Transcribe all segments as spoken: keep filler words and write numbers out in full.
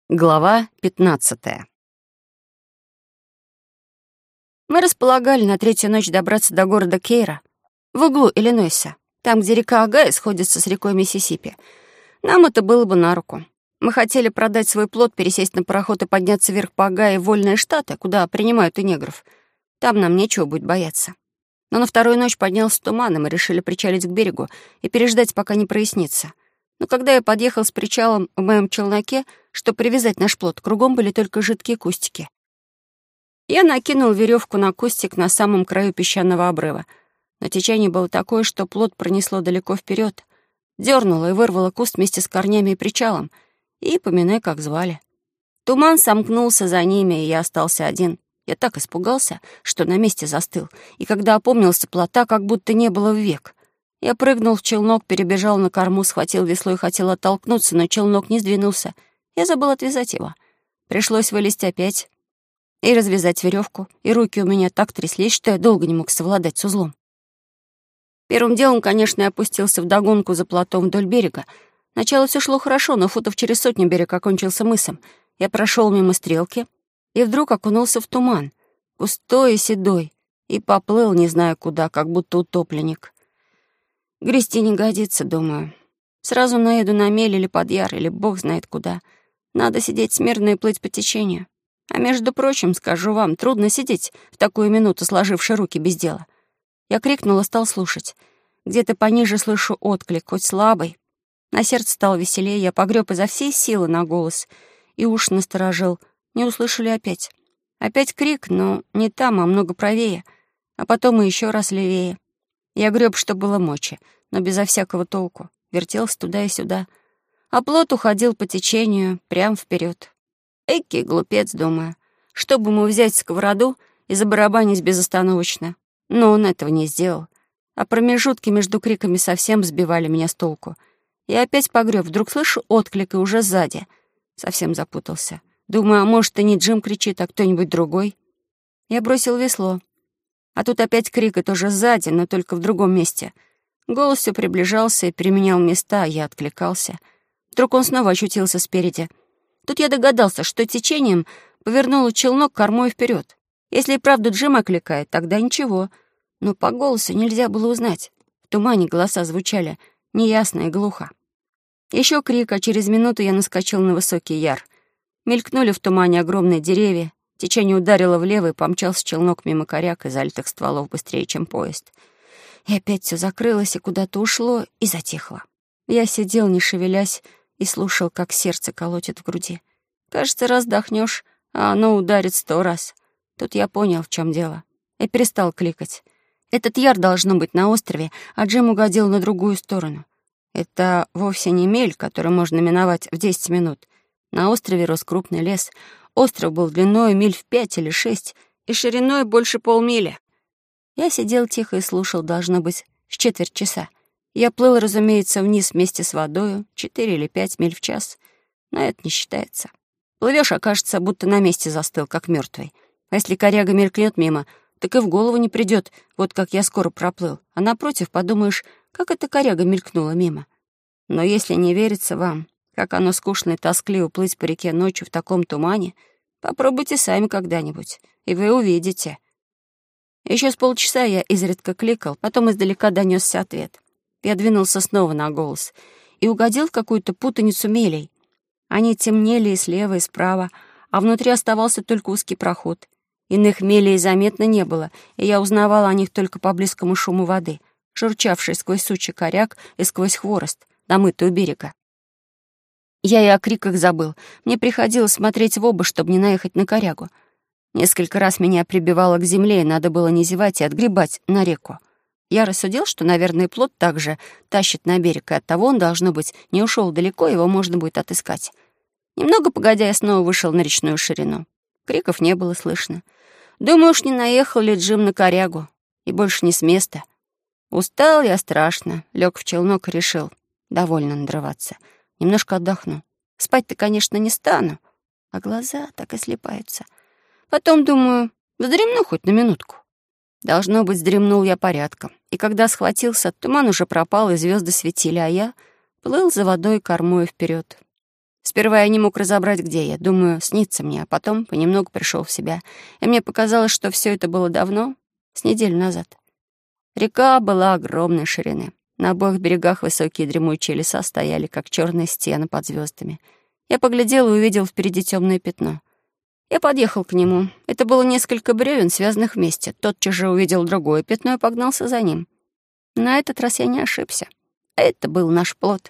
Глава пятнадцатая. Мы располагали на третью ночь добраться до города Кейра, в углу Иллинойса, там, где река Огайо сходится с рекой Миссисипи. Нам это было бы на руку. Мы хотели продать свой плод, пересесть на пароход и подняться вверх по Огайо в вольные штаты, куда принимают и негров. Там нам нечего будет бояться. Но на вторую ночь поднялся туман, и мы решили причалить к берегу и переждать, пока не прояснится. Но когда я подъехал с причалом в моем челноке, чтобы привязать наш плот, кругом были только жидкие кустики. Я накинул веревку на кустик на самом краю песчаного обрыва. Но течение было такое, что плот пронесло далеко вперед, дернуло и вырвало куст вместе с корнями и причалом, и поминай, как звали. Туман сомкнулся за ними, и я остался один. Я так испугался, что на месте застыл, и когда опомнился, плота как будто не было век. Я прыгнул в челнок, перебежал на корму, схватил весло и хотел оттолкнуться, но челнок не сдвинулся. Я забыл отвязать его. Пришлось вылезть опять и развязать веревку, и руки у меня так тряслись, что я долго не мог совладать с узлом. Первым делом, конечно, я опустился вдогонку за плотом вдоль берега. Сначала все шло хорошо, но футов через сотню берег окончился мысом. Я прошел мимо стрелки и вдруг окунулся в туман, густой и седой, и поплыл, не знаю куда, как будто утопленник. Грести не годится, думаю. Сразу наеду на мель или под яр, или бог знает куда. Надо сидеть смирно и плыть по течению. А между прочим, скажу вам, трудно сидеть в такую минуту, сложивши руки без дела. Я крикнула, стал слушать. Где-то пониже слышу отклик, хоть слабый. На сердце стало веселее, я погреб изо всей силы на голос и уж насторожил. Не услышали опять. Опять крик, но не там, а много правее. А потом и еще раз левее. Я греб, что было мочи, но безо всякого толку. Вертелся туда и сюда. А плот уходил по течению, прямо вперед. Эки, глупец, думаю. Чтобы ему взять сковороду и забарабанить безостановочно. Но он этого не сделал. А промежутки между криками совсем сбивали меня с толку. Я опять погреб, вдруг слышу отклик, и уже сзади. Совсем запутался. Думаю, а может, и не Джим кричит, а кто-нибудь другой. Я бросил весло. А тут опять крик, и тоже сзади, но только в другом месте. Голос все приближался и переменял места, а я откликался. Вдруг он снова очутился спереди. Тут я догадался, что течением повернул челнок кормой вперед. Если и правда Джим окликает, тогда ничего. Но по голосу нельзя было узнать. В тумане голоса звучали неясно и глухо. Еще крик, а через минуту я наскочил на высокий яр. Мелькнули в тумане огромные деревья. Течение ударило влево, и помчался челнок мимо коряк и залитых стволов быстрее, чем поезд. И опять все закрылось, и куда-то ушло, и затихло. Я сидел, не шевелясь, и слушал, как сердце колотит в груди. Кажется, раздохнешь, а оно ударит сто раз. Тут я понял, в чем дело. И перестал кликать. Этот яр должно быть на острове, а Джим угодил на другую сторону. Это вовсе не мель, который можно миновать в десять минут. На острове рос крупный лес. Остров был длиной миль в пять или шесть и шириной больше полмили. Я сидел тихо и слушал, должно быть, с четверть часа. Я плыл, разумеется, вниз вместе с водою, четыре или пять миль в час, но это не считается. Плывешь, а кажется, будто на месте застыл, как мертвый. А если коряга мелькнет мимо, так и в голову не придет, вот как я скоро проплыл. А напротив, подумаешь, как эта коряга мелькнула мимо. Но если не верится вам, как оно скучно и тоскливо плыть по реке ночью в таком тумане, попробуйте сами когда-нибудь, и вы увидите. Еще с полчаса я изредка кликал, потом издалека донесся ответ. Я двинулся снова на голос и угодил в какую-то путаницу мелей. Они темнели и слева, и справа, а внутри оставался только узкий проход. Иных мелей заметно не было, и я узнавал о них только по близкому шуму воды, шурчавшей сквозь сучий коряк и сквозь хворост, намытый у берега. Я и о криках забыл. Мне приходилось смотреть в оба, чтобы не наехать на корягу. Несколько раз меня прибивало к земле, и надо было не зевать и отгребать на реку. Я рассудил, что, наверное, плот также тащит на берег, и оттого он, должно быть, не ушел далеко, его можно будет отыскать. Немного погодя, я снова вышел на речную ширину. Криков не было слышно. Думаю, уж не наехал ли Джим на корягу, и больше не с места. Устал я страшно, лег в челнок и решил довольно надрываться. Немножко отдохну. Спать-то, конечно, не стану, а глаза так и слипаются. Потом, думаю, вздремну хоть на минутку. Должно быть, вздремнул я порядком. И когда схватился, туман уже пропал, и звезды светили, а я плыл за водой кормой вперед. Сперва я не мог разобрать, где я. Думаю, снится мне, а потом понемногу пришел в себя. И мне показалось, что все это было давно, с неделю назад. Река была огромной ширины. На обоих берегах высокие дремучие леса стояли, как черные стены под звездами. Я поглядел и увидел впереди темное пятно. Я подъехал к нему. Это было несколько бревен, связанных вместе. Тотчас же увидел другое пятно и погнался за ним. На этот раз я не ошибся. Это был наш плот.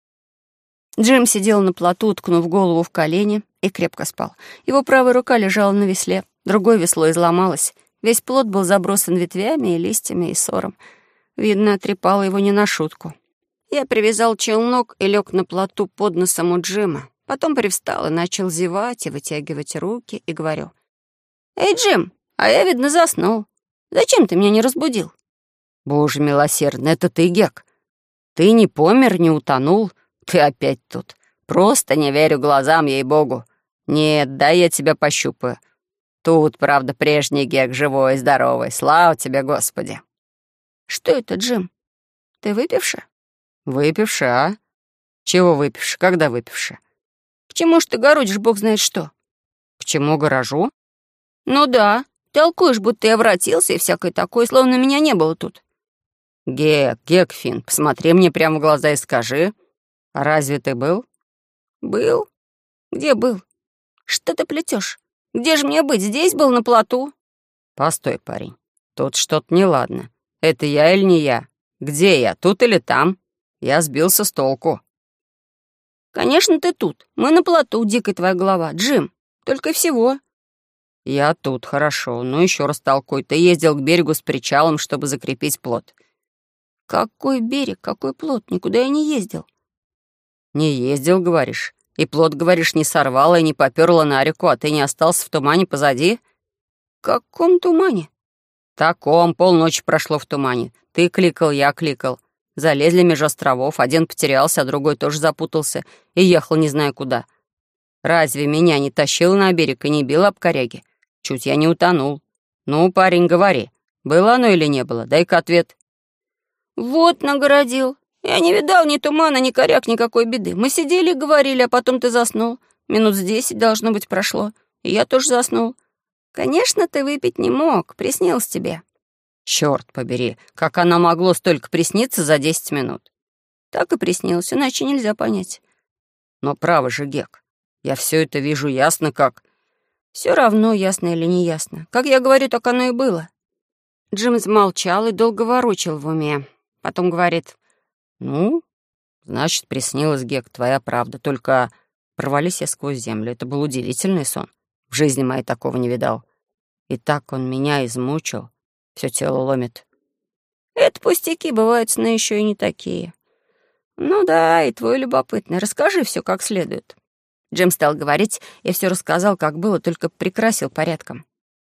Джим сидел на плоту, уткнув голову в колени, и крепко спал. Его правая рука лежала на весле, другое весло изломалось. Весь плот был забросан ветвями и листьями и сором. Видно, трепало его не на шутку. Я привязал челнок и лег на плоту под носом у Джима. Потом привстал и начал зевать и вытягивать руки, и говорю: «Эй, Джим, а я, видно, заснул. Зачем ты меня не разбудил?» «Боже милосердный, это ты, Гек. Ты не помер, не утонул. Ты опять тут. Просто не верю глазам, ей-богу. Нет, да я тебя пощупаю. Тут, правда, прежний Гек, живой и здоровый. Слава тебе, Господи!» «Что это, Джим? Ты выпивший?» «Выпивший, а? Чего выпивший? Когда выпивший?» «К чему ж ты городишь, бог знает что?» «К чему гаражу?» «Ну да, толкуешь, будто я вратился и всякое такое, словно меня не было тут». «Гек, Гекфин, посмотри мне прямо в глаза и скажи, а разве ты был?» «Был? Где был? Что ты плетешь? Где же мне быть? Здесь был, на плоту?» «Постой, парень, тут что-то неладно. Это я или не я? Где я, тут или там? Я сбился с толку». «Конечно, ты тут. Мы на плоту, дикая твоя голова. Джим, только и всего». «Я тут, хорошо. Ну еще раз толкуй. Ты ездил к берегу с причалом, чтобы закрепить плот». «Какой берег, какой плот? Никуда я не ездил». «Не ездил, говоришь? И плот, говоришь, не сорвало и не попёрло на реку, а ты не остался в тумане позади?» «В каком тумане?» «Таком, полночи прошло в тумане. Ты кликал, я кликал. Залезли меж островов, один потерялся, а другой тоже запутался и ехал не знаю куда. Разве меня не тащил на берег и не бил об коряги? Чуть я не утонул. Ну, парень, говори, было оно или не было? Дай-ка ответ». «Вот нагородил. Я не видал ни тумана, ни коряк, никакой беды. Мы сидели и говорили, а потом ты заснул. Минут с десять, должно быть, прошло. И я тоже заснул. Конечно, ты выпить не мог, приснилось тебе». «Чёрт побери, как оно могло столько присниться за десять минут?» «Так и приснилось, иначе нельзя понять». «Но право же, Гек, я все это вижу ясно как...» «Все равно, ясно или не ясно. Как я говорю, так оно и было». Джим замолчал и долго ворочал в уме. Потом говорит: «Ну, значит, приснилась, Гек, твоя правда. Только провались я сквозь землю. Это был удивительный сон. В жизни моей такого не видал. И так он меня измучил. Все тело ломит». «Это пустяки, бывают сны еще и не такие». «Ну да, и твой любопытный. Расскажи все как следует». Джим стал говорить, и все рассказал, как было, только прикрасил порядком.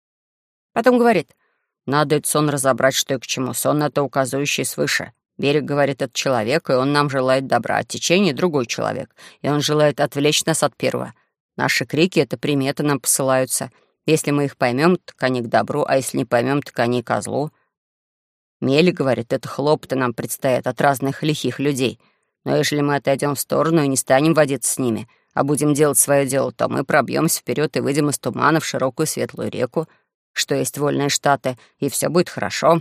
Потом говорит: «Надо этот сон разобрать, что и к чему. Сон — это указывающий свыше. Берег, говорит, это человек, и он нам желает добра, а течение — другой человек, и он желает отвлечь нас от первого. Наши крики — это приметы нам посылаются. Если мы их поймем, так они к добру, а если не поймем, так они к злу. Мели, говорит, это хлопоты нам предстоят от разных лихих людей. Но если мы отойдем в сторону и не станем водиться с ними, а будем делать свое дело, то мы пробьемся вперед и выйдем из тумана в широкую светлую реку, что есть вольные штаты, и все будет хорошо».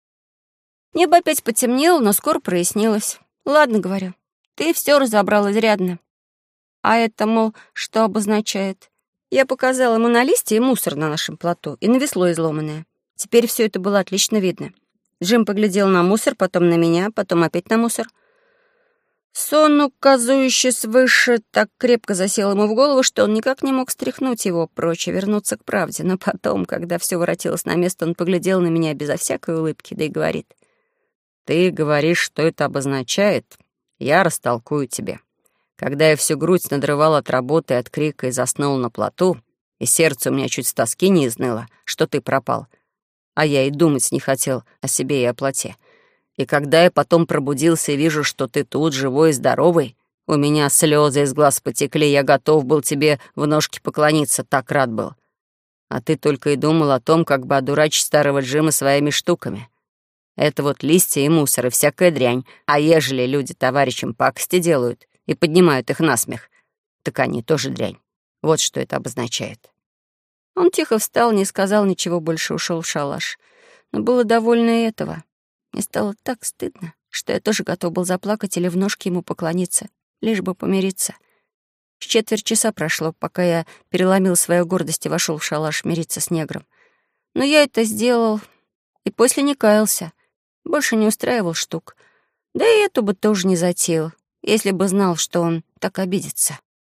Небо опять потемнело, но скоро прояснилось. «Ладно, — говорю, — ты все разобрал изрядно. А это, мол, что обозначает?» Я показала ему на листе и мусор на нашем плоту, и на весло изломанное. Теперь все это было отлично видно. Джим поглядел на мусор, потом на меня, потом опять на мусор. Сон, указывающий свыше, так крепко засел ему в голову, что он никак не мог стряхнуть его прочь и вернуться к правде. Но потом, когда все воротилось на место, он поглядел на меня безо всякой улыбки, да и говорит: «Ты говоришь, что это обозначает? Я растолкую тебе. Когда я всю грудь надрывал от работы, от крика и заснул на плоту, и сердце у меня чуть с тоски не изныло, что ты пропал, а я и думать не хотел о себе и о плоте. И когда я потом пробудился и вижу, что ты тут, живой и здоровый, у меня слезы из глаз потекли, я готов был тебе в ножки поклониться, так рад был. А ты только и думал о том, как бы одурачить старого Джима своими штуками. Это вот листья и мусор и всякая дрянь, а ежели люди товарищам пакости делают и поднимают их на смех, так они тоже дрянь. Вот что это обозначает». Он тихо встал, не сказал ничего больше, ушел в шалаш. Но было довольно и этого. Мне стало так стыдно, что я тоже готов был заплакать или в ножки ему поклониться, лишь бы помириться. С четверть часа прошло, пока я переломил свою гордость и вошел в шалаш мириться с негром. Но я это сделал и после не каялся. Больше не устраивал штук. Да и эту бы тоже не затеял, если бы знал, что он так обидится.